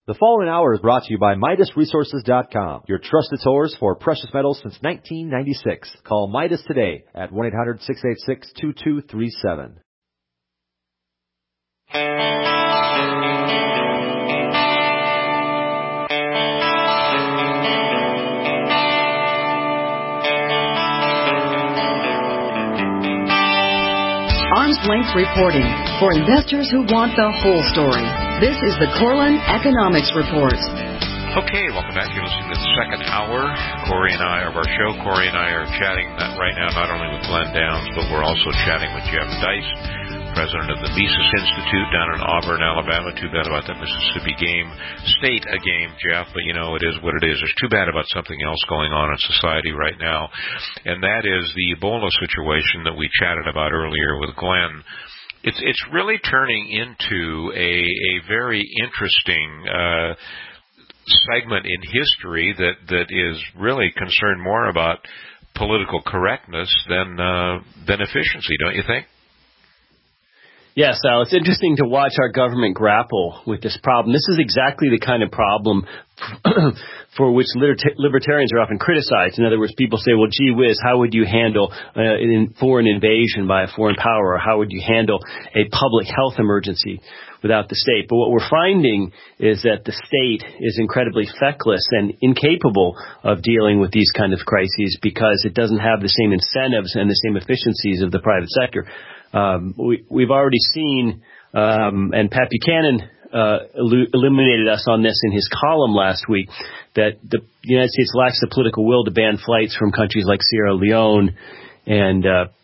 The following hour is brought to you by MidasResources.com, your trusted source for precious metals since 1996. Call Midas today at 1-800-686-2237. Arm's Length Reporting for investors who want the whole story. This is the Corlin Economics Report. Okay, welcome back. You're listening to the second hour. Corey and I of our show. Corey and I are chatting right now not only with Glenn Downs, but we're also chatting with Jeff Deist, president of the Mises Institute down in Auburn, Alabama. Too bad about that Mississippi game. State a game, Jeff, but you know, it is what it is. There's too bad about something else going on in society right now, and that is the Ebola situation that we chatted about earlier with Glenn. It's really turning into a very interesting segment in history that is really concerned more about political correctness than efficiency, don't you think? Yes, Al, it's interesting to watch our government grapple with this problem. This is exactly the kind of problem for which libertarians are often criticized. In other words, people say, well, gee whiz, how would you handle a foreign invasion by a foreign power? Or how would you handle a public health emergency without the state? But what we're finding is that the state is incredibly feckless and incapable of dealing with these kind of crises because it doesn't have the same incentives and the same efficiencies of the private sector. We've already seen, and Pat Buchanan illuminated us on this in his column last week, that the United States lacks the political will to ban flights from countries like Sierra Leone and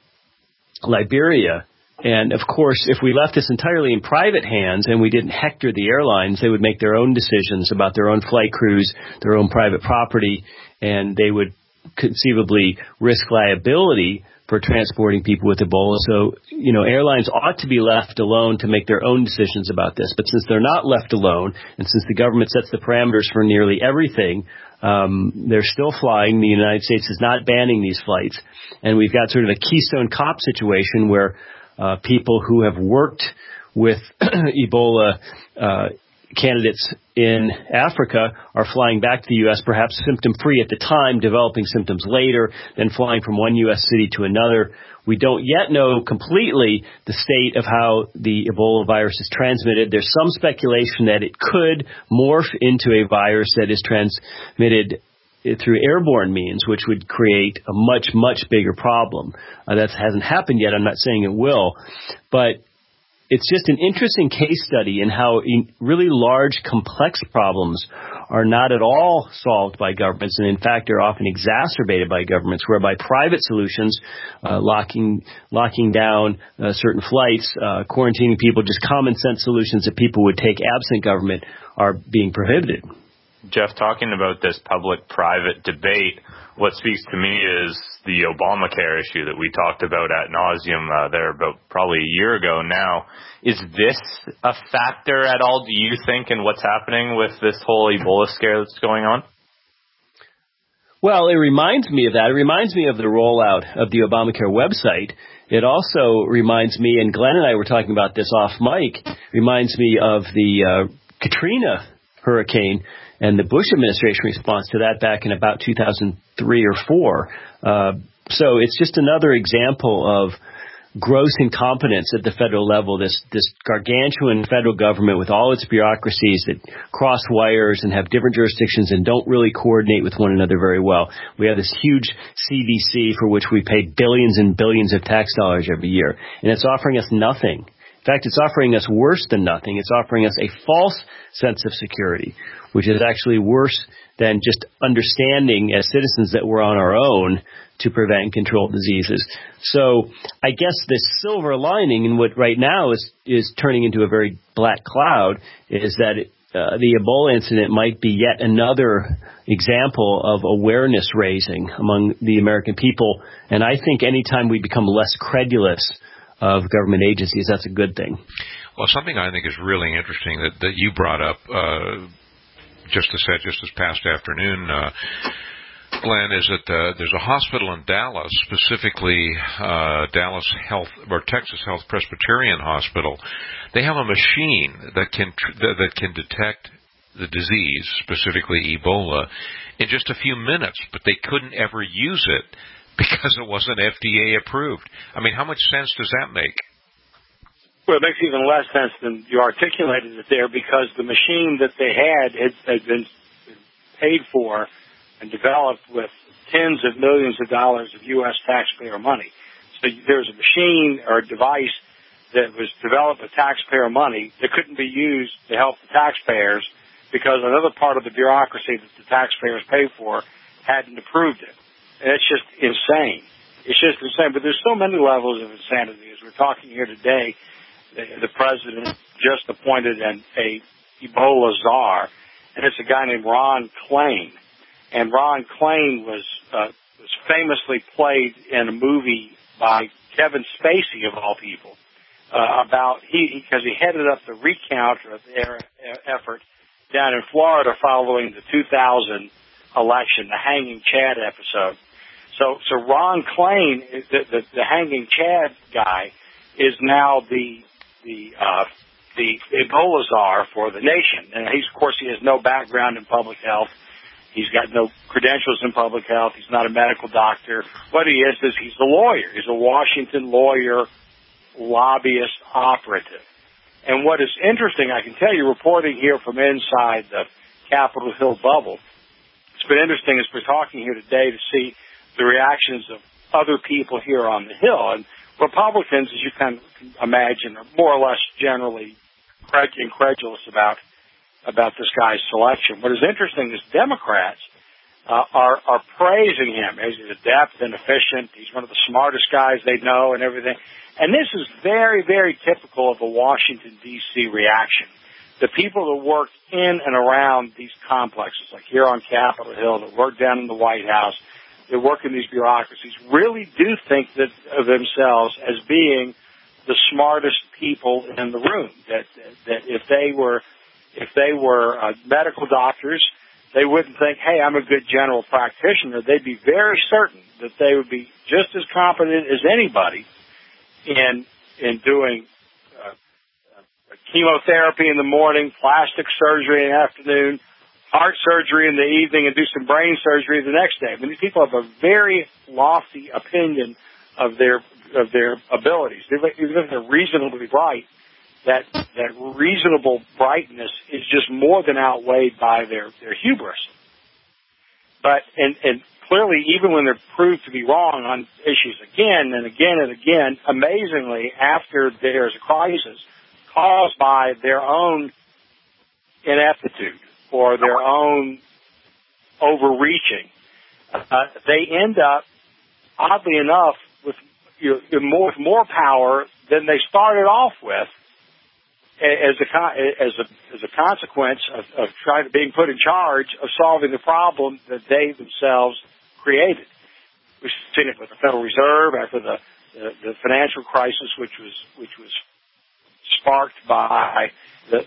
Liberia. And, of course, if we left this entirely in private hands and we didn't hector the airlines, they would make their own decisions about their own flight crews, their own private property, and they would conceivably risk liability for transporting people with Ebola. So, you know, airlines ought to be left alone to make their own decisions about this. But since they're not left alone, and since the government sets the parameters for nearly everything, they're still flying. The United States is not banning these flights. And we've got sort of a Keystone Cop situation where people who have worked with Ebola candidates in Africa are flying back to the U.S., perhaps symptom-free at the time, developing symptoms later, then flying from one U.S. city to another. We don't yet know completely the state of how the Ebola virus is transmitted. There's some speculation that it could morph into a virus that is transmitted through airborne means, which would create a much, much bigger problem. That hasn't happened yet. I'm not saying it will. But it's just an interesting case study in how really large, complex problems are not at all solved by governments, and in fact are often exacerbated by governments, whereby private solutions, locking down certain flights, quarantining people, just common sense solutions that people would take absent government, are being prohibited. Jeff, talking about this public-private debate, what speaks to me is the Obamacare issue that we talked about ad nauseum there about probably a year ago now. Is this a factor at all, do you think, in what's happening with this whole Ebola scare that's going on? Well, it reminds me of that. It reminds me of the rollout of the Obamacare website. It also reminds me, and Glenn and I were talking about this off mic, reminds me of the Katrina hurricane and the Bush administration response to that back in about 2003 or 4. So it's just another example of gross incompetence at the federal level, this gargantuan federal government with all its bureaucracies that cross wires and have different jurisdictions and don't really coordinate with one another very well. We have this huge CDC for which we pay billions and billions of tax dollars every year, and it's offering us nothing. In fact, it's offering us worse than nothing. It's offering us a false sense of security, which is actually worse than just understanding as citizens that we're on our own to prevent and control diseases. So I guess the silver lining in what right now is turning into a very black cloud is that the Ebola incident might be yet another example of awareness raising among the American people. And I think anytime we become less credulous of government agencies, that's a good thing. Well, something I think is really interesting that you brought up just this past afternoon, Glenn, is that there's a hospital in Dallas, specifically Dallas Health or Texas Health Presbyterian Hospital. They have a machine that can detect the disease, specifically Ebola, in just a few minutes, but they couldn't ever use it because it wasn't FDA approved. I mean, how much sense does that make? Well, it makes even less sense than you articulated it there, because the machine that they had been paid for and developed with tens of millions of dollars of U.S. taxpayer money. So there's a machine or a device that was developed with taxpayer money that couldn't be used to help the taxpayers because another part of the bureaucracy that the taxpayers paid for hadn't approved it. And it's just insane. It's just insane. But there's so many levels of insanity. As we're talking here today, the president just appointed a Ebola czar, and it's a guy named Ron Klain. And Ron Klain was famously played in a movie by Kevin Spacey, of all people, because he headed up the recount of their effort down in Florida following the 2000 election, the Hanging Chad episode. So Ron Klain, the Hanging Chad guy, is now the Ebola czar for the nation. And of course, he has no background in public health. He's got no credentials in public health. He's not a medical doctor. What he is he's a lawyer. He's a Washington lawyer, lobbyist, operative. And what is interesting, I can tell you, reporting here from inside the Capitol Hill bubble, it's been interesting as we're talking here today to see the reactions of other people here on the Hill. And Republicans, as you can imagine, are more or less generally incredulous about this guy's selection. What is interesting is Democrats are praising him. He's adept and efficient. He's one of the smartest guys they know and everything. And this is very, very typical of a Washington, D.C. reaction. The people that work in and around these complexes, like here on Capitol Hill, that work down in the White House, that work in these bureaucracies, really do think of themselves as being the smartest people in the room. That if they were medical doctors, they wouldn't think, hey, I'm a good general practitioner. They'd be very certain that they would be just as competent as anybody in doing chemotherapy in the morning, plastic surgery in the afternoon, heart surgery in the evening, and do some brain surgery the next day. I mean, these people have a very lofty opinion of their abilities. Even if they're reasonably bright, that reasonable brightness is just more than outweighed by their hubris. But and clearly, even when they're proved to be wrong on issues again and again and again, amazingly, after there's a crisis caused by their own ineptitude or their own overreaching, they end up, oddly enough, with more power than they started off with, as a consequence of being put in charge of solving the problem that they themselves created. We've seen it with the Federal Reserve after the financial crisis, which was sparked by the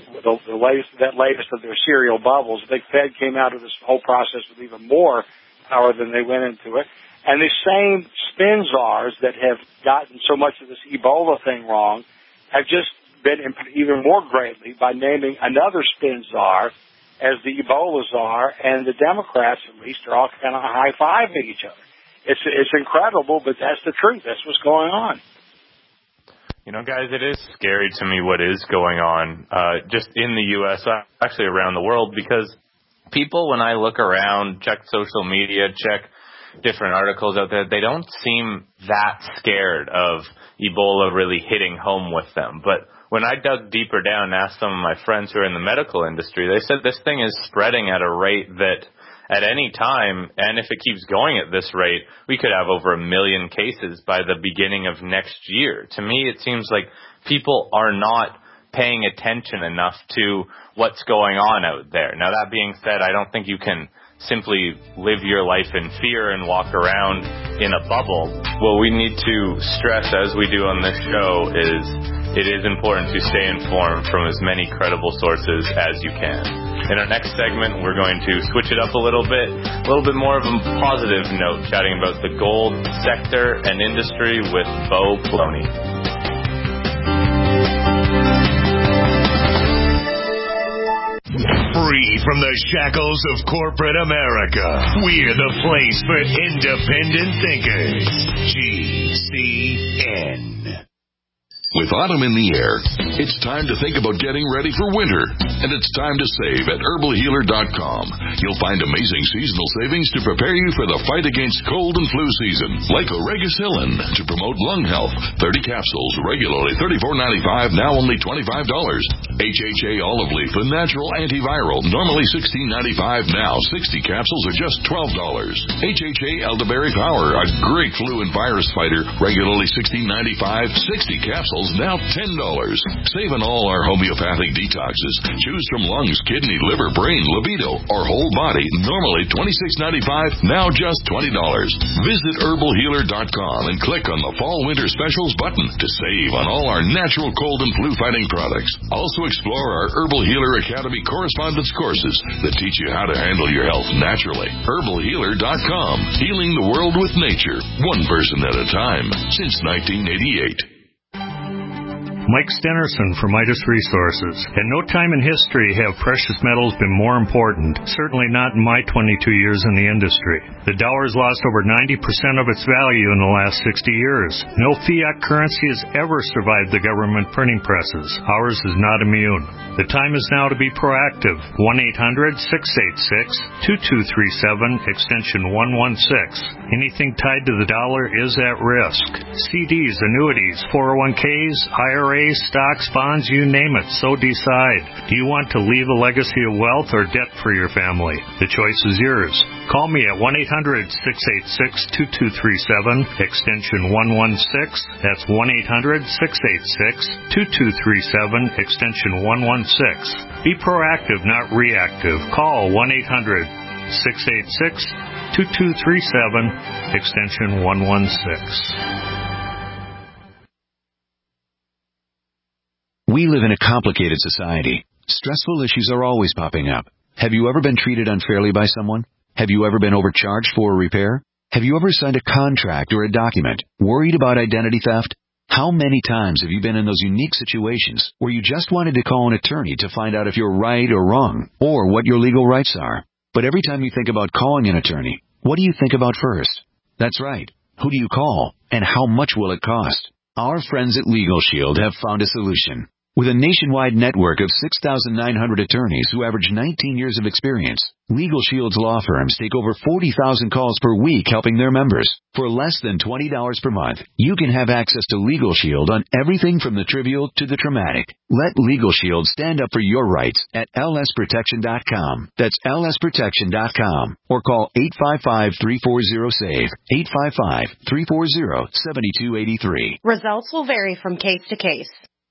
latest of their serial bubbles. The big Fed came out of this whole process with even more power than they went into it. And the same spin czars that have gotten so much of this Ebola thing wrong have just been even more greatly by naming another spin czar as the Ebola czar, and the Democrats, at least, are all kind of high-fiving each other. It's incredible, but that's the truth. That's what's going on. You know, guys, it is scary to me what is going on just in the U.S., actually around the world, because people, when I look around, check social media, check different articles out there, they don't seem that scared of Ebola really hitting home with them. But when I dug deeper down and asked some of my friends who are in the medical industry, they said this thing is spreading at a rate that at any time, and if it keeps going at this rate, we could have over 1 million cases by the beginning of next year. To me, it seems like people are not paying attention enough to what's going on out there. Now, that being said, I don't think you can simply live your life in fear and walk around in a bubble. What we need to stress, as we do on this show, is it is important to stay informed from as many credible sources as you can. In our next segment, we're going to switch it up a little bit more of a positive note, chatting about the gold sector and industry with Bo Ploney. Free from the shackles of corporate America, we're the place for independent thinkers. GCN. With autumn in the air, it's time to think about getting ready for winter. And it's time to save at herbalhealer.com. You'll find amazing seasonal savings to prepare you for the fight against cold and flu season. Like Oregacillin to promote lung health. 30 capsules, regularly $34.95, now only $25. HHA olive leaf, a natural antiviral, normally $16.95, now 60 capsules are just $12. HHA elderberry power, a great flu and virus fighter, regularly $16.95, 60 capsules now $10. Save on all our homeopathic detoxes. Choose from lungs, kidney, liver, brain, libido, or whole body. Normally $26.95, now just $20. Visit herbalhealer.com and click on the Fall Winter Specials button to save on all our natural cold and flu fighting products. Also explore our Herbal Healer Academy correspondence courses that teach you how to handle your health naturally. herbalhealer.com. Healing the world with nature, one person at a time, since 1988. Mike Stenerson from Midas Resources. At no time in history have precious metals been more important, certainly not in my 22 years in the industry. The dollar has lost over 90% of its value in the last 60 years. No fiat currency has ever survived the government printing presses. Ours is not immune. The time is now to be proactive. 1-800-686-2237, extension 116. Anything tied to the dollar is at risk. CDs, annuities, 401ks, IRAs, stocks, bonds, you name it, so decide. Do you want to leave a legacy of wealth or debt for your family? The choice is yours. Call me at 1-800-686-2237, extension 116. That's 1-800-686-2237, extension 116. Be proactive, not reactive. Call 1-800-686-2237, extension 116. We live in a complicated society. Stressful issues are always popping up. Have you ever been treated unfairly by someone? Have you ever been overcharged for a repair? Have you ever signed a contract or a document worried about identity theft? How many times have you been in those unique situations where you just wanted to call an attorney to find out if you're right or wrong, or what your legal rights are? But every time you think about calling an attorney, what do you think about first? That's right. Who do you call, and how much will it cost? Our friends at Legal Shield have found a solution. With a nationwide network of 6,900 attorneys who average 19 years of experience, Legal Shield's law firms take over 40,000 calls per week helping their members. For less than $20 per month, you can have access to Legal Shield on everything from the trivial to the traumatic. Let Legal Shield stand up for your rights at lsprotection.com. That's lsprotection.com. Or call 855-340-SAVE, 855-340-7283. Results will vary from case to case.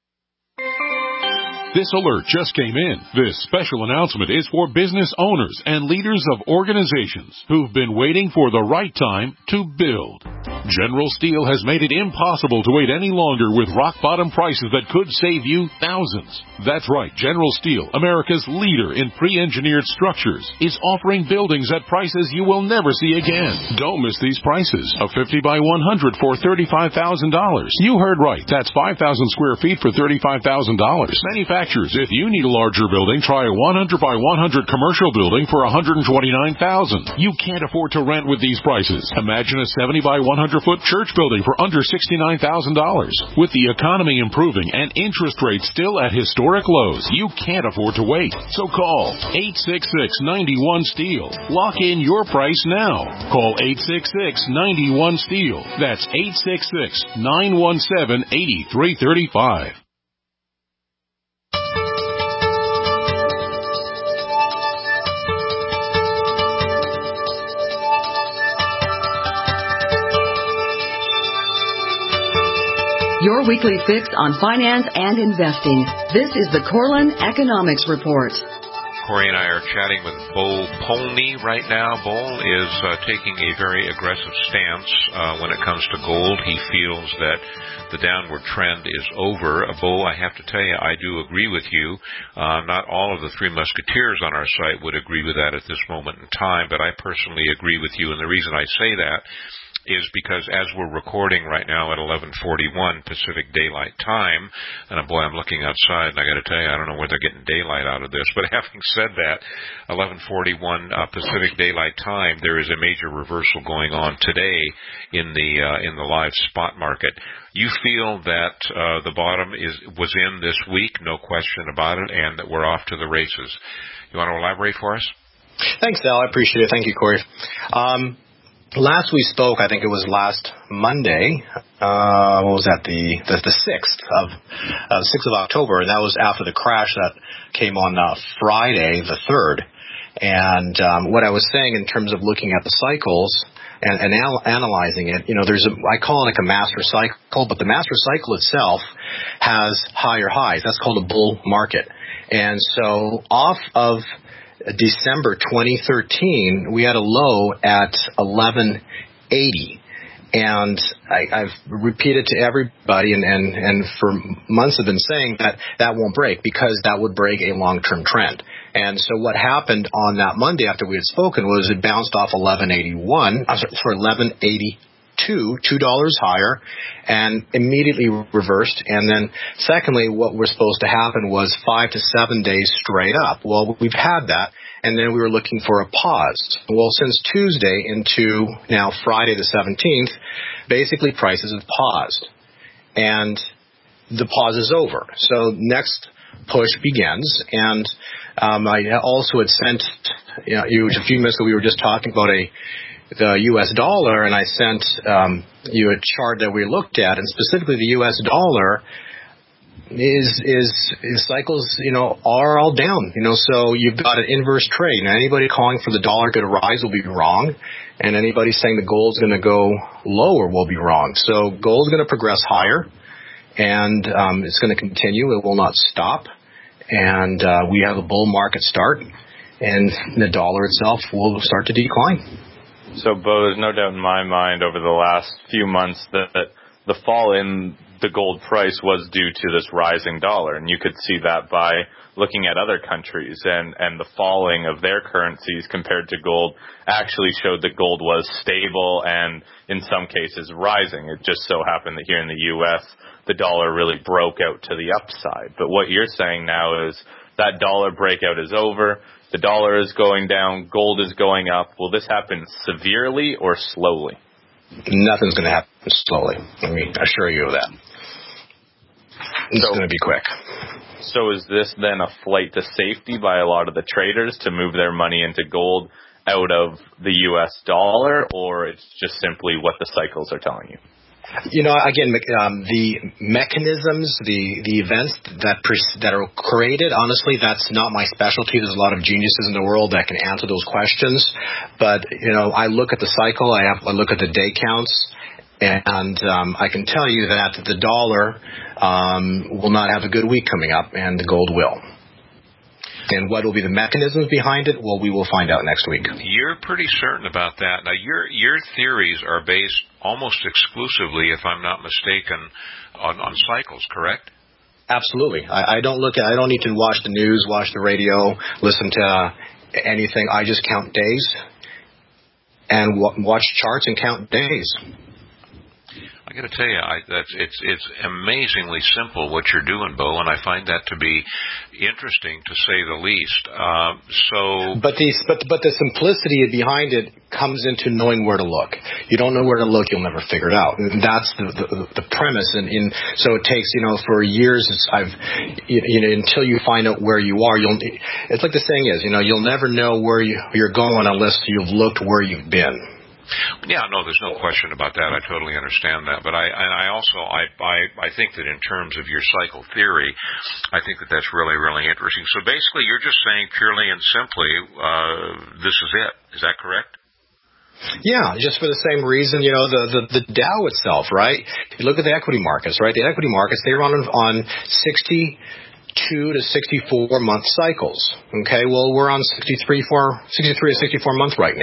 This alert just came in. This special announcement is for business owners and leaders of organizations who've been waiting for the right time to build. General Steel has made it impossible to wait any longer with rock-bottom prices that could save you thousands. That's right, General Steel, America's leader in pre-engineered structures, is offering buildings at prices you will never see again. Don't miss these prices. A 50 by 100 for $35,000. You heard right. That's 5,000 square feet for $35,000. Manufacturers, if you need a larger building, try a 100 by 100 commercial building for $129,000. You can't afford to rent with these prices. Imagine a 70 by 100-foot church building for under $69,000. With the economy improving and interest rates still at historic lows, you can't afford to wait. So call 866-91-STEEL. Lock in your price now. Call 866-91-STEEL. That's 866-917-8335. Your weekly fix on finance and investing. This is the Corlin Economics Report. Corey and I are chatting with Bo Polney right now. Bo is taking a very aggressive stance when it comes to gold. He feels that the downward trend is over. Bo, I have to tell you, I do agree with you. Not all of the Three Musketeers on our site would agree with that at this moment in time, but I personally agree with you, and the reason I say that is because as we're recording right now at 11:41 Pacific Daylight Time, and boy, I'm looking outside, and I got to tell you, I don't know where they're getting daylight out of this. But having said that, 11:41 Pacific Daylight Time, there is a major reversal going on today in the live spot market. You feel that the bottom was in this week, no question about it, and that we're off to the races. You want to elaborate for us? Thanks, Al. I appreciate it. Thank you, Corey. Last we spoke, I think it was last Monday. What was that? The 6th of October, and that was after the crash that came on Friday, the 3rd. And what I was saying in terms of looking at the cycles and analyzing it, I call it like a master cycle, but the master cycle itself has higher highs. That's called a bull market. And so off of December 2013, we had a low at 1180. And I've repeated to everybody and for months have been saying that won't break because that would break a long-term trend. And so what happened on that Monday after we had spoken was it bounced off 1182, $2 higher, and immediately reversed. And then secondly, what was supposed to happen was 5 to 7 days straight up. Well, we've had that, and then we were looking for a pause. Well, since Tuesday into now Friday the 17th, basically prices have paused. And the pause is over. So next push begins. And I also had sent you a few minutes ago, we were just talking about the U.S. dollar, and I sent you a chart that we looked at, and specifically the U.S. dollar is cycles, are all down, so you've got an inverse trade. Now, anybody calling for the dollar to rise will be wrong, and anybody saying the gold's going to go lower will be wrong. So gold's going to progress higher, and it's going to continue. It will not stop, and we have a bull market start, and the dollar itself will start to decline. So, Bo, there's no doubt in my mind over the last few months that the fall in the gold price was due to this rising dollar. And you could see that by looking at other countries and the falling of their currencies compared to gold actually showed that gold was stable and in some cases rising. It just so happened that here in the U.S., the dollar really broke out to the upside. But what you're saying now is that dollar breakout is over. The dollar is going down, gold is going up. Will this happen severely or slowly? Nothing's going to happen slowly. Let me assure you of that. It's going to be quick. So is this then a flight to safety by a lot of the traders to move their money into gold out of the U.S. dollar, or it's just simply what the cycles are telling you? Again, the mechanisms, the events that are created, honestly, that's not my specialty. There's a lot of geniuses in the world that can answer those questions. But, I look at the cycle, I look at the day counts, and I can tell you that the dollar will not have a good week coming up, and the gold will. And what will be the mechanisms behind it? Well, we will find out next week. You're pretty certain about that. Now, your theories are based almost exclusively, if I'm not mistaken, on cycles, correct? Absolutely. I don't need to watch the news, watch the radio, listen to anything. I just count days and watch charts and count days. I got to tell you, it's amazingly simple what you're doing, Bo, and I find that to be interesting to say the least. But the simplicity behind it comes into knowing where to look. You don't know where to look, you'll never figure it out. And that's the premise. And so it takes for years. Until you find out where you are, it's like the saying is, you'll never know where you're going unless you've looked where you've been. Yeah, no, there's no question about that. I totally understand that. But I also think that in terms of your cycle theory, I think that that's really, really interesting. So basically, you're just saying purely and simply, this is it. Is that correct? Yeah, just for the same reason, the Dow itself, right? You look at the equity markets, right? The equity markets, they run on 62 to 64 month cycles. Okay, well, we're on 63 to 64 months right now.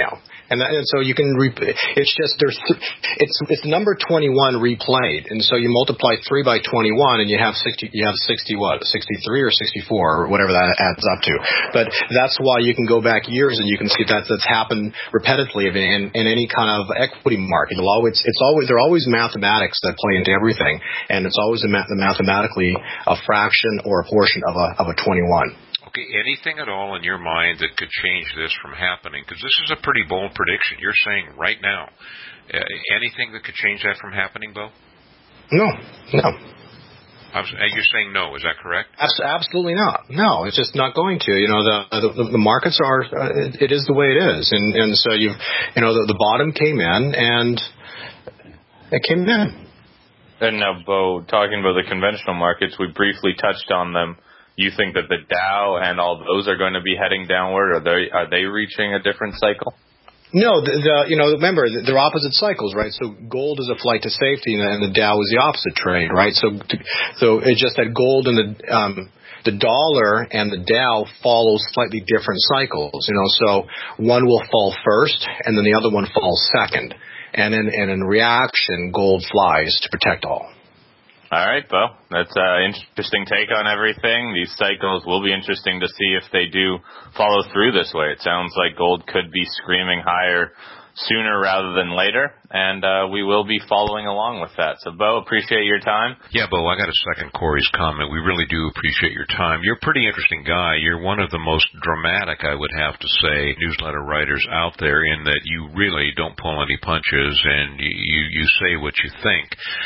And so you can it's just it's number 21 replayed, and so you multiply 3 by 21, and you have 60 what, 63 or 64 or whatever that adds up to. But that's why you can go back years and you can see that's happened repetitively in any kind of equity market. There are always mathematics that play into everything, and it's always mathematically a fraction or a portion of a 21. Okay, anything at all in your mind that could change this from happening? Because this is a pretty bold prediction. You're saying right now. Anything that could change that from happening, Bo? No. You're saying no, is that correct? Absolutely not. No, it's just not going to. The markets are, it is the way it is. And so the bottom came in, and it came in. And now, Bo, talking about the conventional markets, we briefly touched on them. You think that the Dow and all those are going to be heading downward? Are they reaching a different cycle? No, remember, they're opposite cycles, right? So gold is a flight to safety, and the Dow is the opposite trade, right? So it's just that gold and the dollar and the Dow follow slightly different cycles, So one will fall first, and then the other one falls second, and in reaction, gold flies to protect all. All right, Bo. That's an interesting take on everything. These cycles will be interesting to see if they do follow through this way. It sounds like gold could be screaming higher sooner rather than later, and we will be following along with that. So, Bo, appreciate your time. Yeah, Bo, I got to second Corey's comment. We really do appreciate your time. You're a pretty interesting guy. You're one of the most dramatic, I would have to say, newsletter writers out there in that you really don't pull any punches and you say what you think.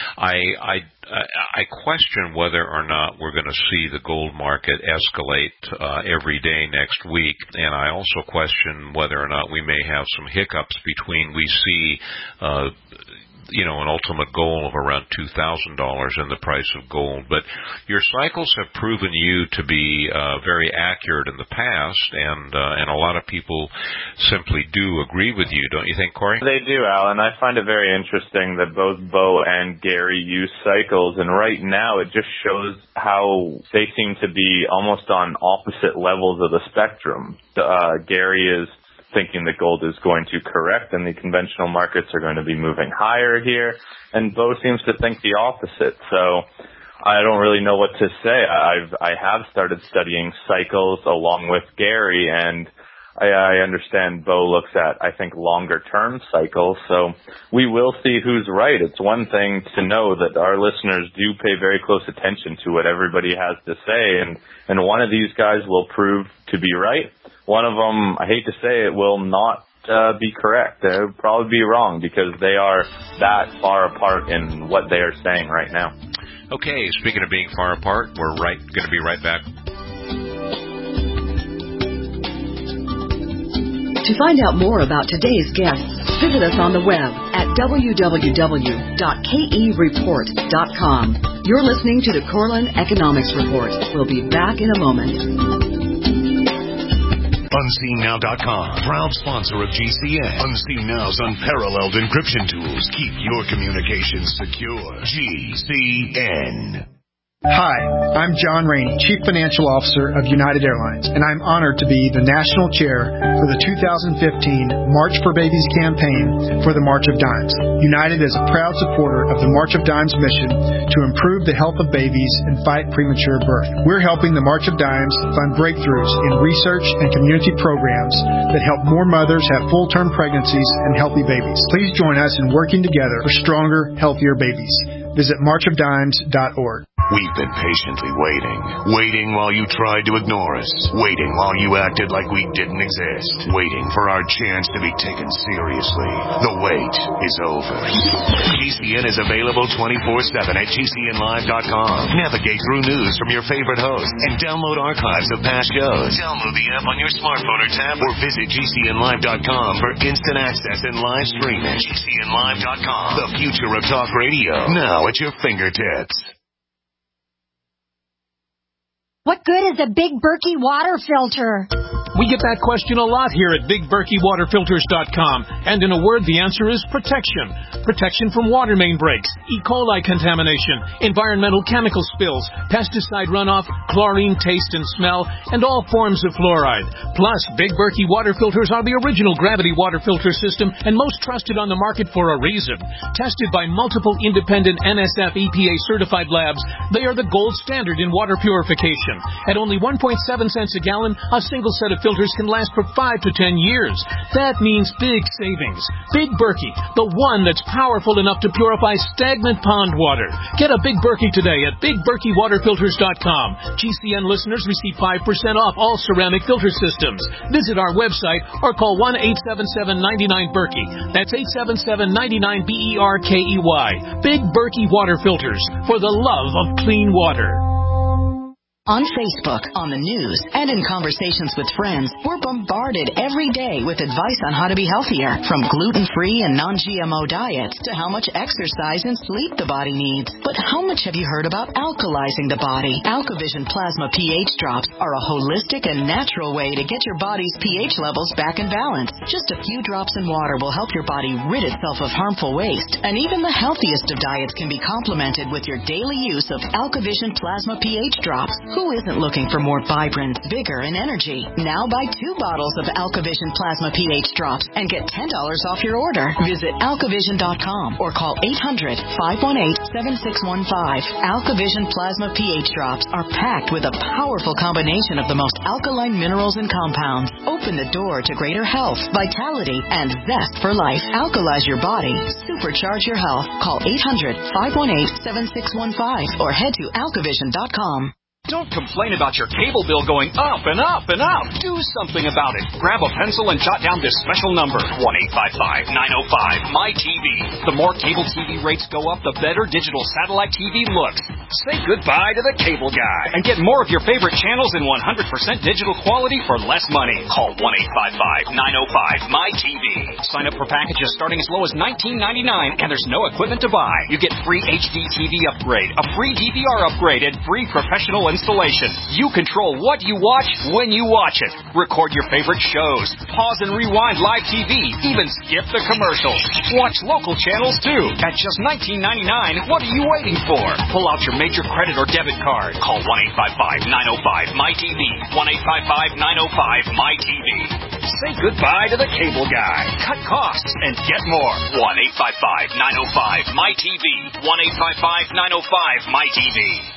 I question whether or not we're going to see the gold market escalate every day next week, and I also question whether or not we may have some hiccups between we see an ultimate goal of around $2,000 in the price of gold. But your cycles have proven you to be very accurate in the past, and a lot of people simply do agree with you, don't you think, Corey? They do, Alan. I find it very interesting that both Bo and Gary use cycles, and right now it just shows how they seem to be almost on opposite levels of the spectrum. Gary is thinking that gold is going to correct and the conventional markets are going to be moving higher here, and Bo seems to think the opposite. So I don't really know what to say. I have started studying cycles along with Gary, and I understand Bo looks at, I think, longer-term cycles, so we will see who's right. It's one thing to know that our listeners do pay very close attention to what everybody has to say, and one of these guys will prove to be right. One of them, I hate to say it, will not be correct. They'll probably be wrong because they are that far apart in what they are saying right now. Okay, speaking of being far apart, we're going to be right back. To find out more about today's guests, visit us on the web at www.kereport.com. You're listening to the Corlin Economics Report. We'll be back in a moment. UnseenNow.com, proud sponsor of GCN. Unseen Now's unparalleled encryption tools keep your communications secure. GCN. Hi, I'm John Rainey, Chief Financial Officer of United Airlines, and I'm honored to be the National Chair for the 2015 March for Babies campaign for the March of Dimes. United is a proud supporter of the March of Dimes mission to improve the health of babies and fight premature birth. We're helping the March of Dimes fund breakthroughs in research and community programs that help more mothers have full-term pregnancies and healthy babies. Please join us in working together for stronger, healthier babies. Visit marchofdimes.org. We've been patiently waiting while you tried to ignore us, waiting while you acted like we didn't exist, waiting for our chance to be taken seriously. The wait is over. GCN is available 24/7 at GCNlive.com. Navigate through news from your favorite hosts and download archives of past shows. Download the app on your smartphone or tablet, or visit GCNlive.com for instant access and live streaming. GCNlive.com, the future of talk radio, now at your fingertips. What good is a big Berkey water filter? We get that question a lot here at BigBerkeyWaterFilters.com. And in a word, the answer is protection. Protection from water main breaks, E. coli contamination, environmental chemical spills, pesticide runoff, chlorine taste and smell, and all forms of fluoride. Plus, Big Berkey water filters are the original gravity water filter system and most trusted on the market for a reason. Tested by multiple independent NSF EPA certified labs, they are the gold standard in water purification. At only 1.7 cents a gallon, a single set of filters can last for 5 to 10 years. That means big savings. Big Berkey, the one that's powerful enough to purify stagnant pond water. Get a Big Berkey today at BigBerkeyWaterFilters.com. GCN listeners receive 5% off all ceramic filter systems. Visit our website or call 1-877-99-BERKEY. That's 877-99-BERKEY. Big Berkey Water Filters, for the love of clean water. On Facebook, on the news, and in conversations with friends, we're bombarded every day with advice on how to be healthier, from gluten-free and non-GMO diets to how much exercise and sleep the body needs. But how much have you heard about alkalizing the body? AlkaVision Plasma pH drops are a holistic and natural way to get your body's pH levels back in balance. Just a few drops in water will help your body rid itself of harmful waste, and even the healthiest of diets can be complemented with your daily use of AlkaVision Plasma pH drops. Who isn't looking for more vibrance, vigor, and energy? Now buy 2 bottles of AlkaVision Plasma pH drops and get $10 off your order. Visit AlkaVision.com or call 800-518-7615. AlkaVision Plasma pH drops are packed with a powerful combination of the most alkaline minerals and compounds. Open the door to greater health, vitality, and zest for life. Alkalize your body. Supercharge your health. Call 800-518-7615 or head to AlkaVision.com. Don't complain about your cable bill going up and up and up. Do something about it. Grab a pencil and jot down this special number, 1-855-905-MY-TV. The more cable TV rates go up, the better digital satellite TV looks. Say goodbye to the cable guy and get more of your favorite channels in 100% digital quality for less money. Call 1-855-905-MY-TV. Sign up for packages starting as low as $19.99, and there's no equipment to buy. You get free HD TV upgrade, a free DVR upgrade, and free professional installation. You control what you watch when you watch it. Record your favorite shows. Pause and rewind live TV. Even skip the commercials. Watch local channels too. At just $19.99, what are you waiting for? Pull out your major credit or debit card. Call 1-855-905-MY-TV. 1-855-905-MY-TV. Say goodbye to the cable guy. Cut costs and get more. 1-855-905-MY-TV. 1-855-905-MY-TV.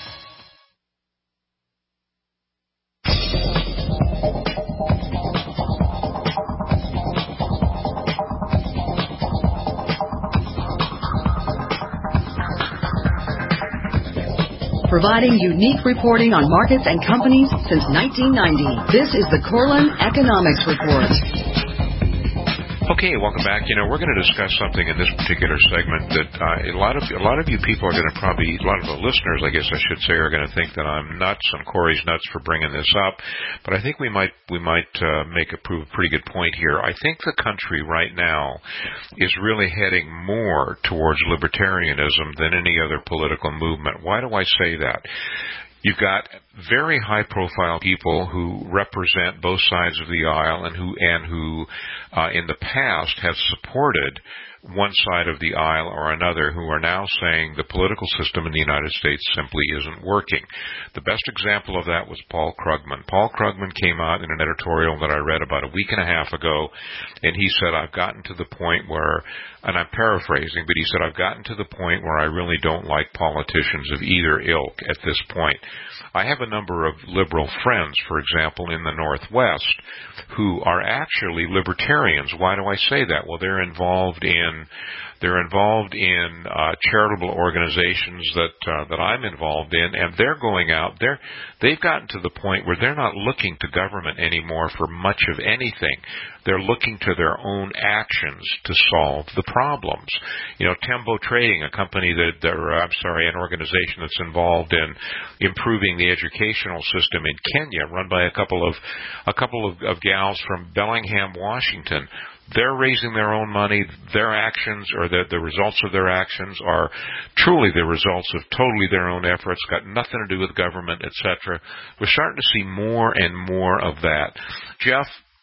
Providing unique reporting on markets and companies since 1990. This is the Corlin Economics Report. Okay, welcome back. We're going to discuss something in this particular segment that a lot of you people are going to probably, a lot of the listeners, I guess I should say, are going to think that I'm nuts and Corey's nuts for bringing this up. But I think we might prove a pretty good point here. I think the country right now is really heading more towards libertarianism than any other political movement. Why do I say that? You've got very high-profile people who represent both sides of the aisle and who in the past have supported one side of the aisle or another, who are now saying the political system in the United States simply isn't working. The best example of that was Paul Krugman. Paul Krugman came out in an editorial that I read about a week and a half ago, and he said, I've gotten to the point where, and I'm paraphrasing, but he said, I've gotten to the point where I really don't like politicians of either ilk at this point. I have a number of liberal friends, for example, in the Northwest, who are actually libertarians. Why do I say that? Well, they're involved in charitable organizations that I'm involved in, and they're going out there. They've gotten to the point where they're not looking to government anymore for much of anything. They're looking to their own actions to solve the problems. Tembo Trading, a company an organization that's involved in improving the education educational system in Kenya, run by a couple of gals from Bellingham, Washington. They're raising their own money. Their actions, or the results of their actions, are truly the results of totally their own efforts, got nothing to do with government, etc. We're starting to see more and more of that. Jeff,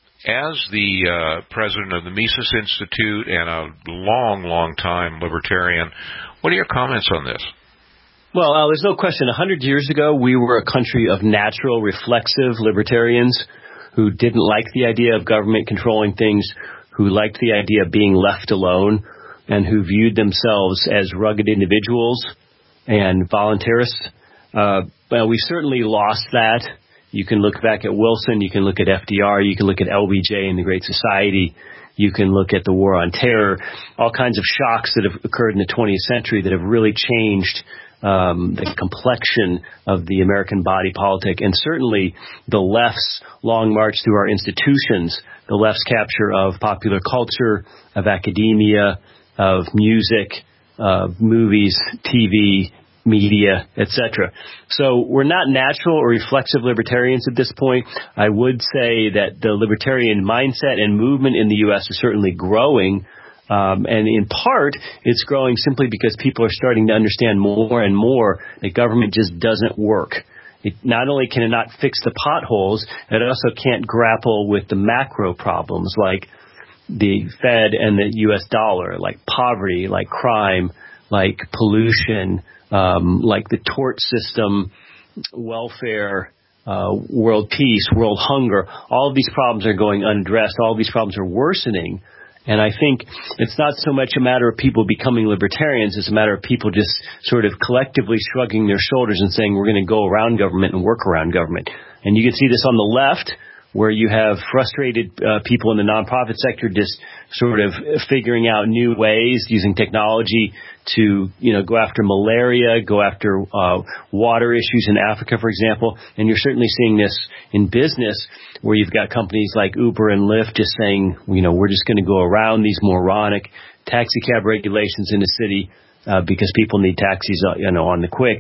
as the president of the Mises Institute and a long time libertarian, what are your comments on this? Well, there's no question. 100 years ago, we were a country of natural, reflexive libertarians who didn't like the idea of government controlling things, who liked the idea of being left alone, and who viewed themselves as rugged individuals and voluntarists. Well, we certainly lost that. You can look back at Wilson, you can look at FDR, you can look at LBJ and the Great Society, you can look at the War on Terror, all kinds of shocks that have occurred in the 20th century that have really changed the complexion of the American body politic, and certainly the left's long march through our institutions, the left's capture of popular culture, of academia, of music, of movies, TV, media, etc. So we're not natural or reflexive libertarians at this point. I would say that the libertarian mindset and movement in the U.S. is certainly growing. And in part, it's growing simply because people are starting to understand more and more that government just doesn't work. It not only can it not fix the potholes, it also can't grapple with the macro problems like the Fed and the U.S. dollar, like poverty, like crime, like pollution, like the tort system, welfare, world peace, world hunger. All of these problems are going unaddressed. All of these problems are worsening. And I think it's not so much a matter of people becoming libertarians. It's a matter of people just sort of collectively shrugging their shoulders and saying we're going to go around government and work around government. And you can see this on the left, where you have frustrated people in the nonprofit sector just sort of figuring out new ways using technology to, go after malaria, go after water issues in Africa, for example. And you're certainly seeing this in business, where you've got companies like Uber and Lyft just saying, we're just going to go around these moronic taxi cab regulations in the city because people need taxis, on the quick.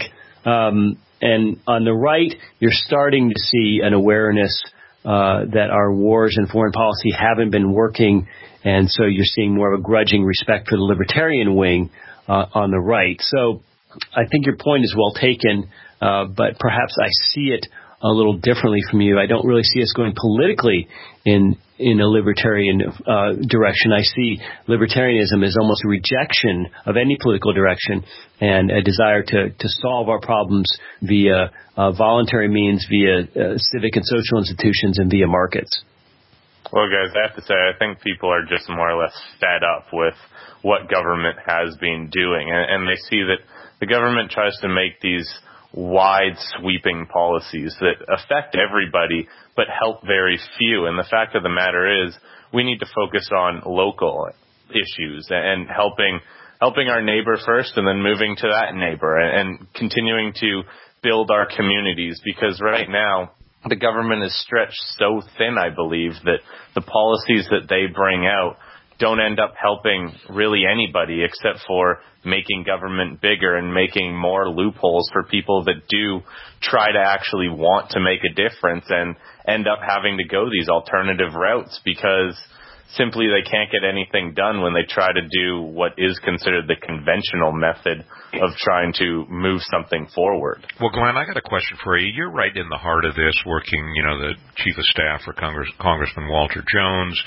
And on the right, you're starting to see an awareness that our wars and foreign policy haven't been working, and so you're seeing more of a grudging respect for the libertarian wing on the right. So I think your point is well taken, but perhaps I see it a little differently from you. I don't really see us going politically in a libertarian direction. I see libertarianism as almost a rejection of any political direction and a desire to solve our problems via voluntary means, via civic and social institutions, and via markets. Well, guys, I have to say, I think people are just more or less fed up with what government has been doing. And they see that the government tries to make these wide sweeping policies that affect everybody but help very few. And the fact of the matter is we need to focus on local issues and helping our neighbor first, and then moving to that neighbor and continuing to build our communities, because right now the government is stretched so thin, I believe, that the policies that they bring out don't end up helping really anybody except for making government bigger and making more loopholes for people that do try to actually want to make a difference and end up having to go these alternative routes because simply they can't get anything done when they try to do what is considered the conventional method of trying to move something forward. Well, Glenn, I got a question for you. You're right in the heart of this, working, the chief of staff for Congressman Walter Jones.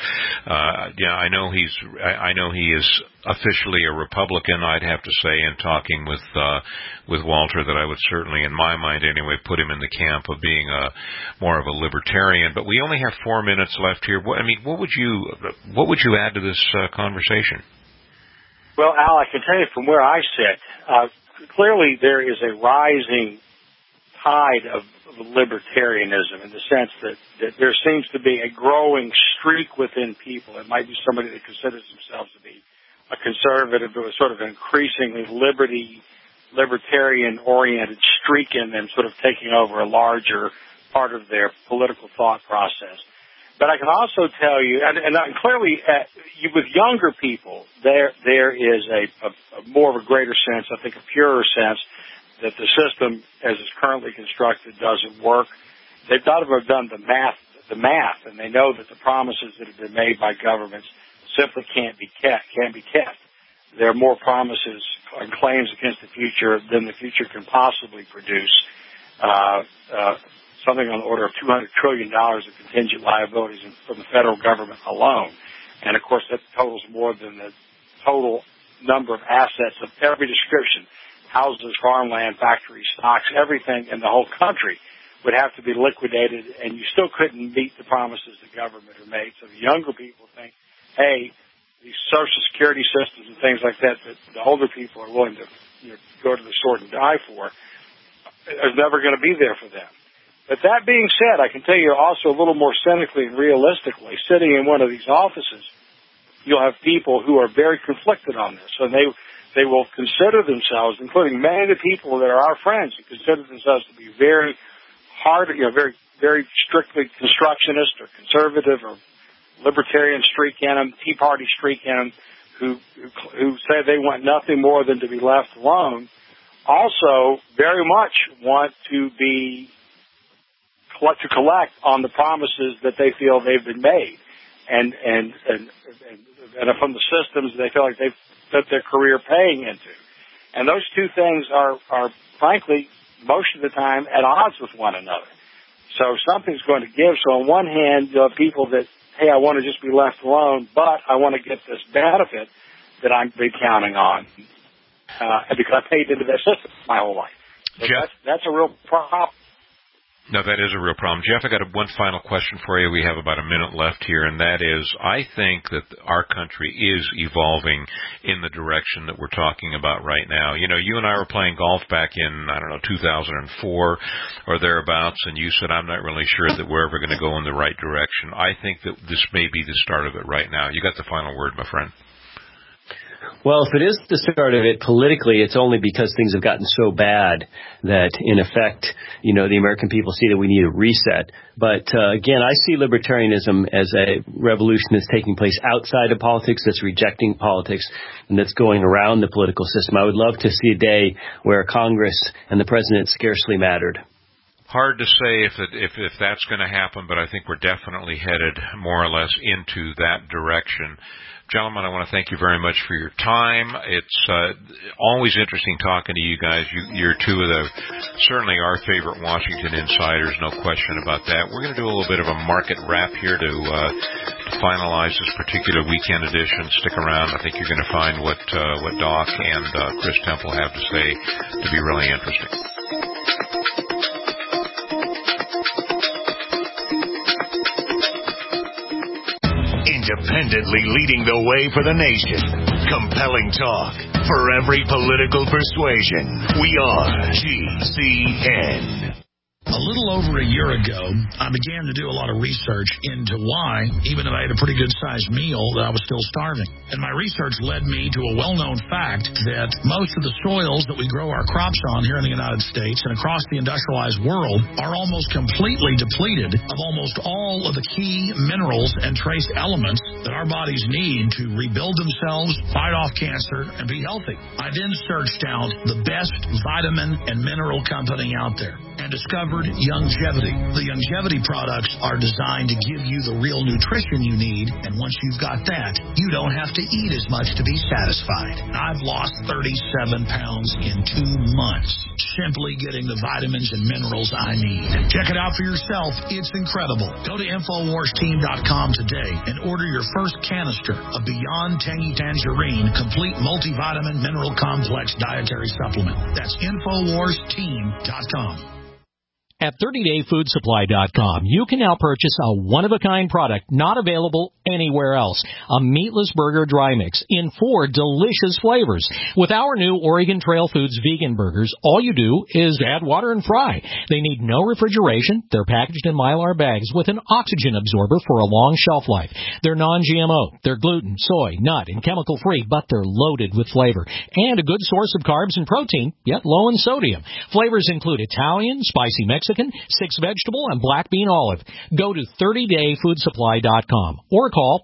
I know he is officially a Republican. I'd have to say, in talking with Walter, that I would certainly, in my mind anyway, put him in the camp of being more of a libertarian. But we only have 4 minutes left here. What would you add to this conversation? Well, Al, I can tell you from where I sit, clearly there is a rising tide of libertarianism in the sense that there seems to be a growing streak within people. It might be somebody that considers themselves to be a conservative, but with sort of an increasingly libertarian-oriented streak in them, sort of taking over a larger part of their political thought process. But I can also tell you, and clearly with younger people, there is a more of a greater sense, I think a purer sense, that the system, as it's currently constructed, doesn't work. They've got to have done the math, and they know that the promises that have been made by governments simply can't be kept. There are more promises and claims against the future than the future can possibly produce. Something on the order of $200 trillion of contingent liabilities from the federal government alone. And, of course, that totals more than the total number of assets of every description, houses, farmland, factories, stocks, everything in the whole country would have to be liquidated, and you still couldn't meet the promises the government had made. So the younger people think, hey, these Social Security systems and things like that the older people are willing to go to the sword and die for, is never going to be there for them. But that being said, I can tell you also a little more cynically and realistically, sitting in one of these offices, you'll have people who are very conflicted on this. So they will consider themselves, including many of the people that are our friends, who consider themselves to be very hard, very, very strictly constructionist or conservative or libertarian streak in them, Tea Party streak in them, who say they want nothing more than to be left alone, also very much want to collect on the promises that they feel they've been made, and from the systems they feel like they've spent their career paying into. And those two things are frankly, most of the time at odds with one another. So something's going to give. So on one hand, you have people that, hey, I want to just be left alone, but I want to get this benefit that I've been counting on because I paid into that system my whole life. So Jeff, that's a real problem. No, that is a real problem. Jeff, I got one final question for you. We have about a minute left here, and that is, I think that our country is evolving in the direction that we're talking about right now. You know, you and I were playing golf back in, 2004 or thereabouts, and you said, I'm not really sure that we're ever going to go in the right direction. I think that this may be the start of it right now. You got the final word, my friend. Well, if it is the start of it politically, it's only because things have gotten so bad that, in effect, the American people see that we need a reset. But, again, I see libertarianism as a revolution that's taking place outside of politics, that's rejecting politics, and that's going around the political system. I would love to see a day where Congress and the president scarcely mattered. Hard to say if that's going to happen, but I think we're definitely headed more or less into that direction. Gentlemen, I want to thank you very much for your time. It's always interesting talking to you guys. You're two of certainly our favorite Washington insiders, no question about that. We're going to do a little bit of a market wrap here to finalize this particular weekend edition. Stick around. I think you're going to find what Doc and Chris Temple have to say to be really interesting. Independently leading the way for the nation. Compelling talk for every political persuasion. We are GCN. A little over a year ago, I began to do a lot of research into why, even if I had a pretty good-sized meal, that I was still starving. And my research led me to a well-known fact that most of the soils that we grow our crops on here in the United States and across the industrialized world are almost completely depleted of almost all of the key minerals and trace elements that our bodies need to rebuild themselves, fight off cancer, and be healthy. I then searched out the best vitamin and mineral company out there and discovered Youngevity. The Youngevity products are designed to give you the real nutrition you need, and once you've got that, you don't have to eat as much to be satisfied. I've lost 37 pounds in 2 months, simply getting the vitamins and minerals I need. Check it out for yourself. It's incredible. Go to InfoWarsTeam.com today and order your first canister of Beyond Tangy Tangerine Complete Multivitamin Mineral Complex Dietary Supplement. That's InfoWarsTeam.com. At 30dayfoodsupply.com, you can now purchase a one-of-a-kind product not available anywhere else. A meatless burger dry mix in 4 delicious flavors. With our new Oregon Trail Foods vegan burgers, all you do is add water and fry. They need no refrigeration. They're packaged in Mylar bags with an oxygen absorber for a long shelf life. They're non-GMO. They're gluten, soy, nut, and chemical-free, but they're loaded with flavor. And a good source of carbs and protein, yet low in sodium. Flavors include Italian, spicy Mexican, Mexican, 6 vegetable, and black bean olive. Go to 30dayfoodsupply.com or call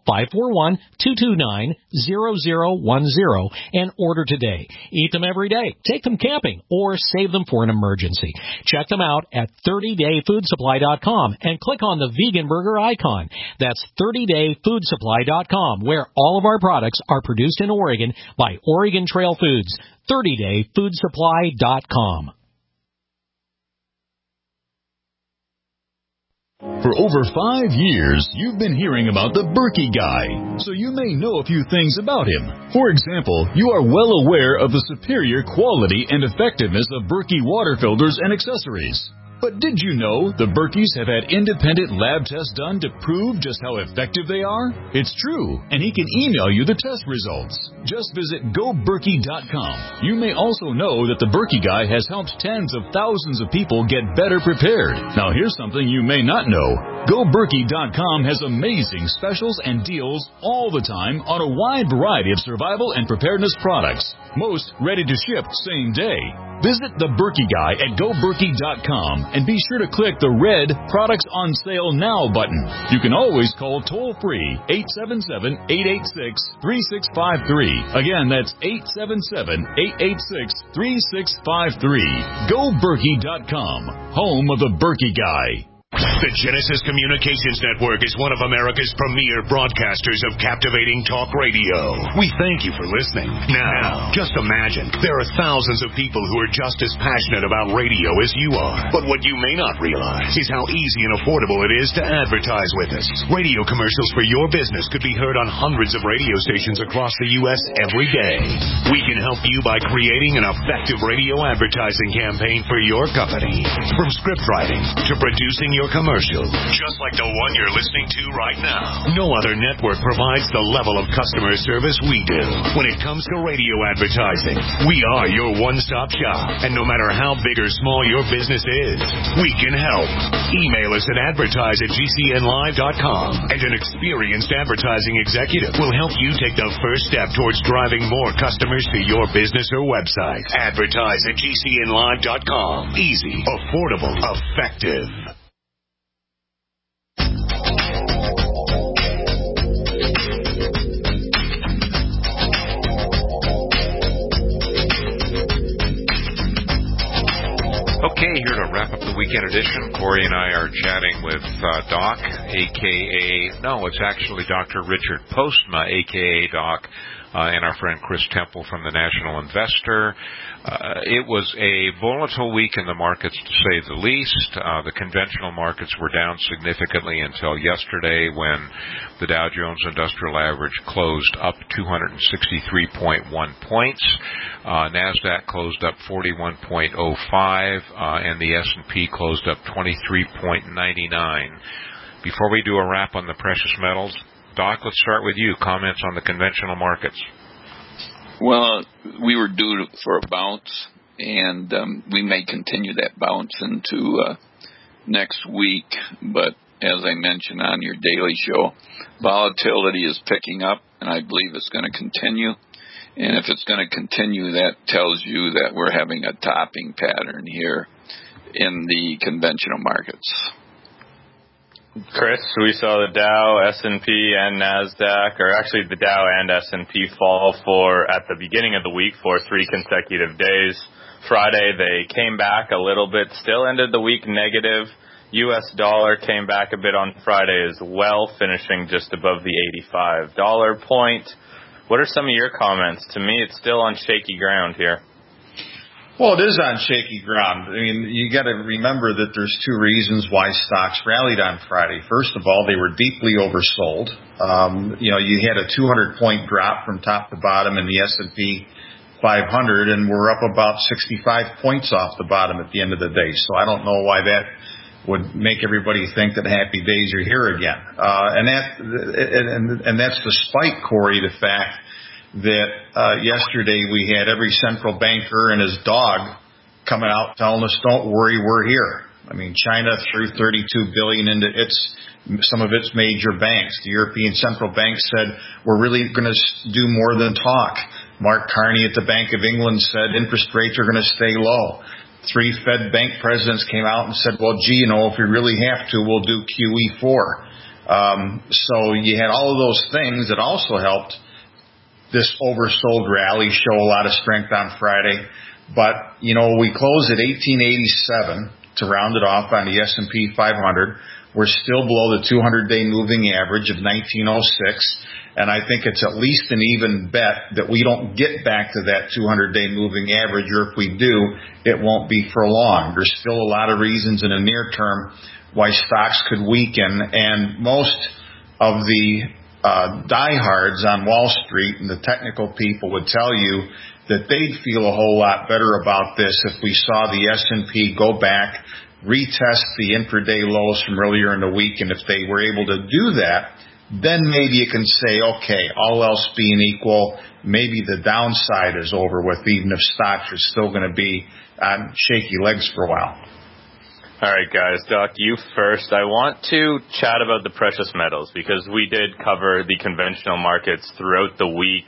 541-229-0010 and order today. Eat them every day, take them camping, or save them for an emergency. Check them out at 30dayfoodsupply.com and click on the vegan burger icon. That's 30dayfoodsupply.com, where all of our products are produced in Oregon by Oregon Trail Foods. 30dayfoodsupply.com. For over 5 years, you've been hearing about the Berkey Guy, so you may know a few things about him. For example, you are well aware of the superior quality and effectiveness of Berkey water filters and accessories. But did you know the Berkeys have had independent lab tests done to prove just how effective they are? It's true, and he can email you the test results. Just visit GoBerkey.com. You may also know that the Berkey Guy has helped tens of thousands of people get better prepared. Now here's something you may not know. GoBerkey.com has amazing specials and deals all the time on a wide variety of survival and preparedness products. Most ready to ship same day. Visit the Berkey Guy at GoBerkey.com and be sure to click the red Products on Sale Now button. You can always call toll-free 877-886-3653. Again, that's 877-886-3653. GoBerkey.com, home of the Berkey Guy. The Genesis Communications Network is one of America's premier broadcasters of captivating talk radio. We thank you for listening. Now, just imagine, there are thousands of people who are just as passionate about radio as you are. But what you may not realize is how easy and affordable it is to advertise with us. Radio commercials for your business could be heard on hundreds of radio stations across the U.S. every day. We can help you by creating an effective radio advertising campaign for your company. From script writing to producing your commercial, just like the one you're listening to right now. No other network provides the level of customer service we do. When it comes to radio advertising, we are your one-stop shop. And no matter how big or small your business is, we can help. Email us at advertise@gcnlive.com, and an experienced advertising executive will help you take the first step towards driving more customers to your business or website. Advertise@gcnlive.com. Easy, affordable, effective. Okay, here to wrap up the weekend edition, Corey and I are chatting with Doc, it's actually Dr. Richard Postma, a.k.a. Doc, and our friend Chris Temple from the National Investor. It was a volatile week in the markets, to say the least. The conventional markets were down significantly until yesterday, when the Dow Jones Industrial Average closed up 263.1 points. NASDAQ closed up 41.05, and the S&P closed up 23.99. Before we do a wrap on the precious metals, Doc, let's start with you. Comments on the conventional markets. Well, we were due for a bounce, and we may continue that bounce into next week. But as I mentioned on your daily show, volatility is picking up, and I believe it's going to continue. And if it's going to continue, that tells you that we're having a topping pattern here in the conventional markets. Chris, we saw the Dow, S&P, and NASDAQ, or actually the Dow and S&P fall at the beginning of the week for 3 consecutive days. Friday, they came back a little bit, still ended the week negative. U.S. dollar came back a bit on Friday as well, finishing just above the $85 point. What are some of your comments? To me, it's still on shaky ground here. Well, it is on shaky ground. I mean, you got to remember that there's 2 reasons why stocks rallied on Friday. First of all, they were deeply oversold. You had a 200-point drop from top to bottom in the S&P 500, and we're up about 65 points off the bottom at the end of the day. So I don't know why that would make everybody think that happy days are here again. And that's despite, Corey, the fact that yesterday we had every central banker and his dog coming out telling us, don't worry, we're here. I mean, China threw $32 billion into some of its major banks. The European Central Bank said, we're really going to do more than talk. Mark Carney at the Bank of England said interest rates are going to stay low. 3 Fed bank presidents came out and said, well, gee, if we really have to, we'll do QE4. So you had all of those things that also helped this oversold rally show a lot of strength on Friday. But, we closed at 1887 to round it off on the S&P 500. We're still below the 200-day moving average of 1906. And I think it's at least an even bet that we don't get back to that 200-day moving average, or if we do, it won't be for long. There's still a lot of reasons in the near term why stocks could weaken, and most of the diehards on Wall Street and the technical people would tell you that they'd feel a whole lot better about this if we saw the S&P go back, retest the intraday lows from earlier in the week, and if they were able to do that, then maybe you can say, okay, all else being equal, maybe the downside is over with, even if stocks are still going to be on shaky legs for a while. All right, guys. Doc, you first. I want to chat about the precious metals because we did cover the conventional markets throughout the week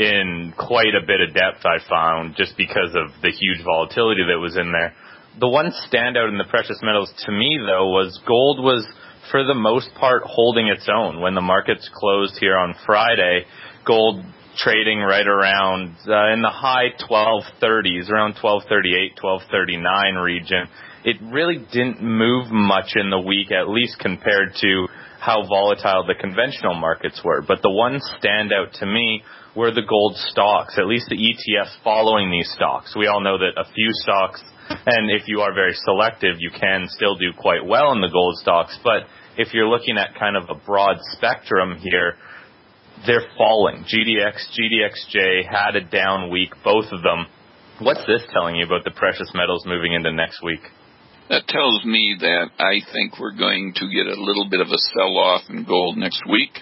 in quite a bit of depth, I found, just because of the huge volatility that was in there. The one standout in the precious metals to me, though, was gold was, for the most part, holding its own. When the markets closed here on Friday, gold trading right around in the high 1230s, around 1238, 1239 region. It really didn't move much in the week, at least compared to how volatile the conventional markets were. But the one standout to me were the gold stocks, at least the ETFs following these stocks. We all know that a few stocks, and if you are very selective, you can still do quite well in the gold stocks. But if you're looking at kind of a broad spectrum here, they're falling. GDX, GDXJ had a down week, both of them. What's this telling you about the precious metals moving into next week? That tells me that I think we're going to get a little bit of a sell-off in gold next week.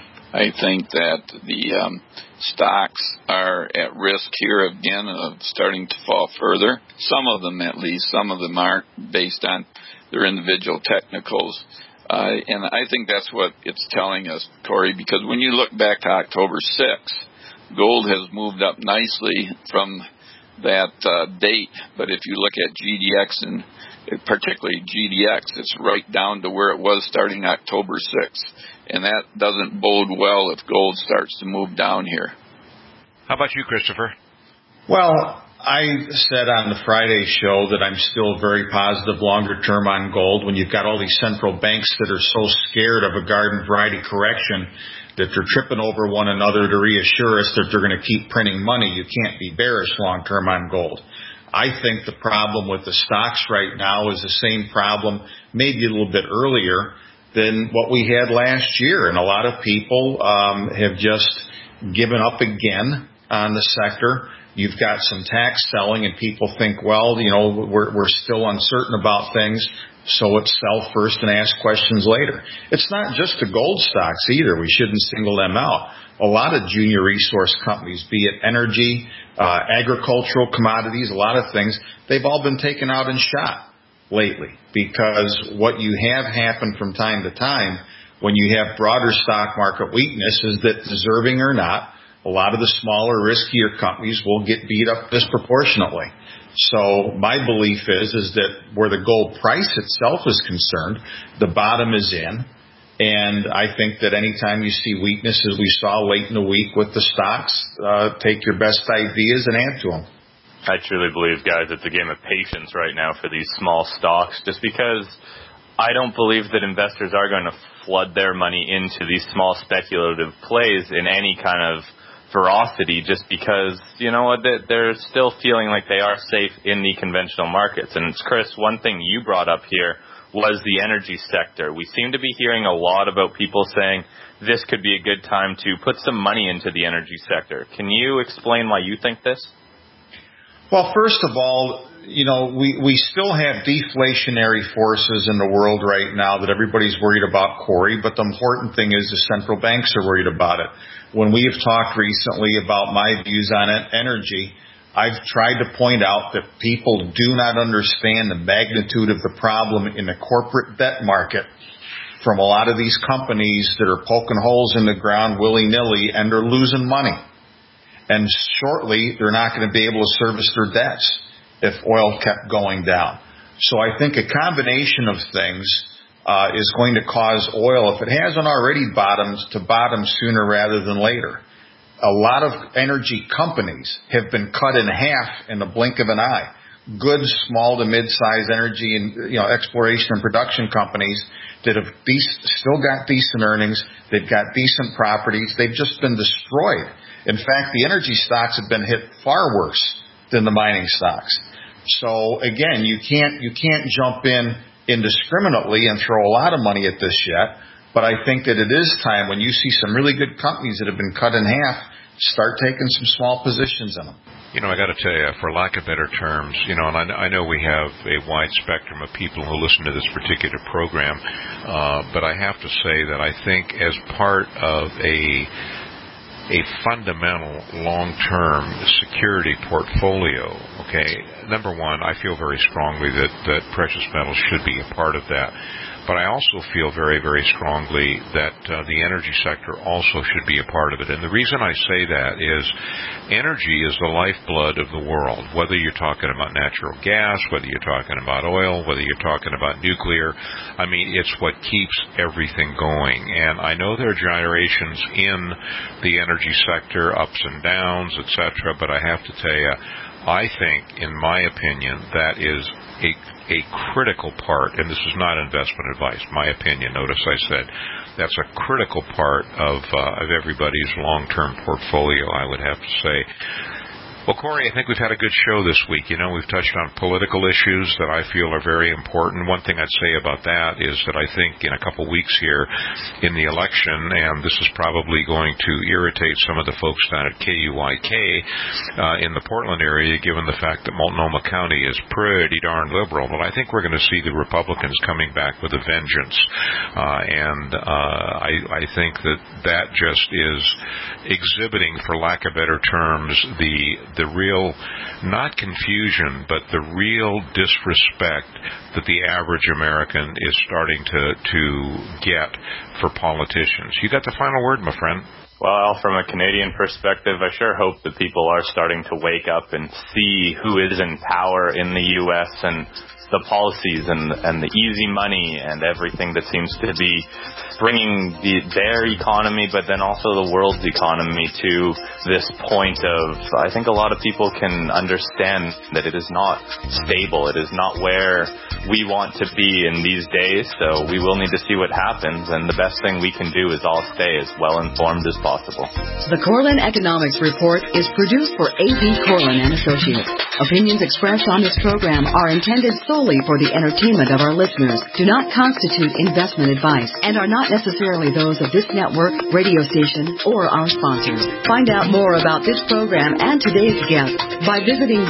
I think that the stocks are at risk here again of starting to fall further. Some of them, at least. Some of them aren't, based on their individual technicals. And I think that's what it's telling us, Corey, because when you look back to October 6th, gold has moved up nicely from that date. But if you look at GDX and particularly GDX, it's right down to where it was starting October 6th. And that doesn't bode well if gold starts to move down here. How about you, Christopher? Well, I said on the Friday show that I'm still very positive longer term on gold when you've got all these central banks that are so scared of a garden variety correction that they're tripping over one another to reassure us that they're going to keep printing money. You can't be bearish long term on gold. I think the problem with the stocks right now is the same problem, maybe a little bit earlier than what we had last year. And a lot of people have just given up again on the sector. You've got some tax selling, and people think, well, we're still uncertain about things, so let's sell first and ask questions later. It's not just the gold stocks either. We shouldn't single them out. A lot of junior resource companies, be it energy, agricultural commodities, a lot of things, they've all been taken out and shot lately, because what you have happen from time to time when you have broader stock market weakness is that, deserving or not, a lot of the smaller, riskier companies will get beat up disproportionately. So my belief is that where the gold price itself is concerned, the bottom is in. And I think that anytime you see weakness, as we saw late in the week with the stocks, take your best ideas and add to them. I truly believe, guys, it's a game of patience right now for these small stocks, just because I don't believe that investors are going to flood their money into these small speculative plays in any kind of ferocity, just because, they're still feeling like they are safe in the conventional markets. And Chris, one thing you brought up here was the energy sector. We seem to be hearing a lot about people saying this could be a good time to put some money into the energy sector. Can you explain why you think this? Well, first of all, we still have deflationary forces in the world right now that everybody's worried about, Corey, but the important thing is the central banks are worried about it. When we have talked recently about my views on energy, I've tried to point out that people do not understand the magnitude of the problem in the corporate debt market from a lot of these companies that are poking holes in the ground willy-nilly and are losing money. And shortly, they're not going to be able to service their debts. if oil kept going down. So I think a combination of things is going to cause oil, if it hasn't already bottomed, to bottom sooner rather than later. A lot of energy companies have been cut in half in the blink of an eye. Good small to mid-sized energy and exploration and production companies that have still got decent earnings, they've got decent properties, they've just been destroyed. In fact, the energy stocks have been hit far worse than the mining stocks. So again, you can't jump in indiscriminately and throw a lot of money at this yet. But I think that it is time, when you see some really good companies that have been cut in half, start taking some small positions in them. I got to tell you, for lack of better terms, and I know we have a wide spectrum of people who listen to this particular program, but I have to say that I think as part of a fundamental long-term security portfolio, number one, I feel very strongly that precious metals should be a part of that. But I also feel very, very strongly that the energy sector also should be a part of it. And the reason I say that is energy is the lifeblood of the world, whether you're talking about natural gas, whether you're talking about oil, whether you're talking about nuclear. I mean, it's what keeps everything going. And I know there are gyrations in the energy sector, ups and downs, etc., but I have to tell you, I think, in my opinion, that is a critical part, and this is not investment advice, my opinion, notice I said, that's a critical part of everybody's long-term portfolio, I would have to say. Well, Corey, I think we've had a good show this week. We've touched on political issues that I feel are very important. One thing I'd say about that is that I think in a couple weeks here in the election, and this is probably going to irritate some of the folks down at KUYK in the Portland area, given the fact that Multnomah County is pretty darn liberal, but I think we're going to see the Republicans coming back with a vengeance. I think that just is exhibiting, for lack of better terms, the real, not confusion, but the real disrespect that the average American is starting to get for politicians. You got the final word, my friend. Well, from a Canadian perspective, I sure hope that people are starting to wake up and see who is in power in the U.S. and the policies and the easy money and everything that seems to be bringing their economy, but then also the world's economy to this point of, I think a lot of people can understand that it is not stable. It is not where we want to be in these days, so we will need to see what happens, and the best thing we can do is all stay as well informed as possible. The Corlin Economics Report is produced for A.P. Corlin and Associates. Opinions expressed on this program are intended solely for the entertainment of our listeners, do not constitute investment advice, and are not necessarily those of this network, radio station, or our sponsors. Find out more about this program and today's guest by visiting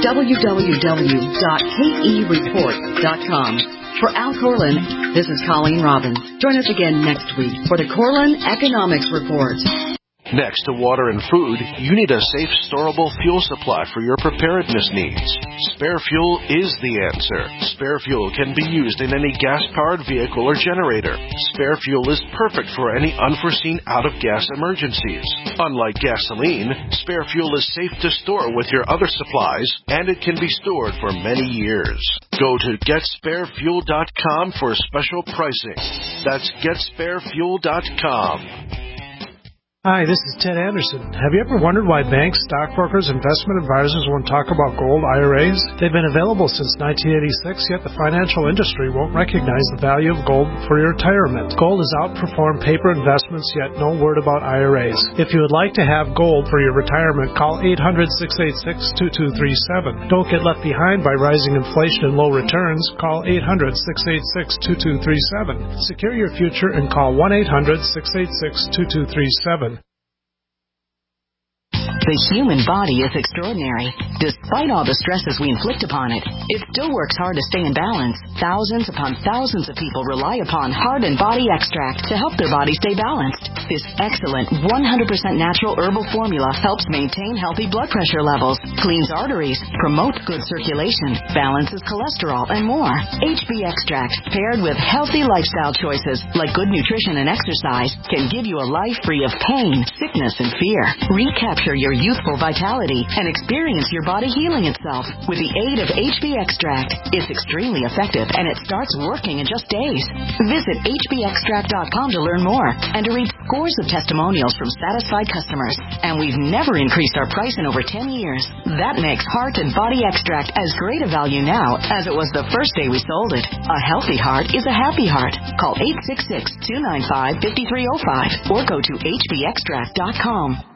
www.kereport.com. For Al Corlin, this is Colleen Robbins. Join us again next week for the Corlin Economics Report. Next to water and food, you need a safe, storable fuel supply for your preparedness needs. Spare Fuel is the answer. Spare Fuel can be used in any gas-powered vehicle or generator. Spare Fuel is perfect for any unforeseen out-of-gas emergencies. Unlike gasoline, Spare Fuel is safe to store with your other supplies, and it can be stored for many years. Go to GetSpareFuel.com for special pricing. That's GetSpareFuel.com. Hi, this is Ted Anderson. Have you ever wondered why banks, stockbrokers, investment advisors won't talk about gold IRAs? They've been available since 1986, yet the financial industry won't recognize the value of gold for your retirement. Gold has outperformed paper investments, yet no word about IRAs. If you would like to have gold for your retirement, call 800-686-2237. Don't get left behind by rising inflation and low returns. Call 800-686-2237. Secure your future and call 1-800-686-2237. The human body is extraordinary. Despite all the stresses we inflict upon it, it still works hard to stay in balance. Thousands upon thousands of people rely upon Heart and Body Extract to help their body stay balanced. This excellent 100% natural herbal formula helps maintain healthy blood pressure levels, cleans arteries, promotes good circulation, balances cholesterol, and more. HB Extract, paired with healthy lifestyle choices like good nutrition and exercise, can give you a life free of pain, sickness, and fear. Recapture your your youthful vitality and experience your body healing itself with the aid of HB Extract. It's extremely effective and it starts working in just days. Visit hbextract.com to learn more and to read scores of testimonials from satisfied customers. And we've never increased our price in over 10 years. That makes Heart and Body Extract as great a value now as it was the first day we sold it. A healthy heart is a happy heart. Call 866-295-5305 or go to hbextract.com.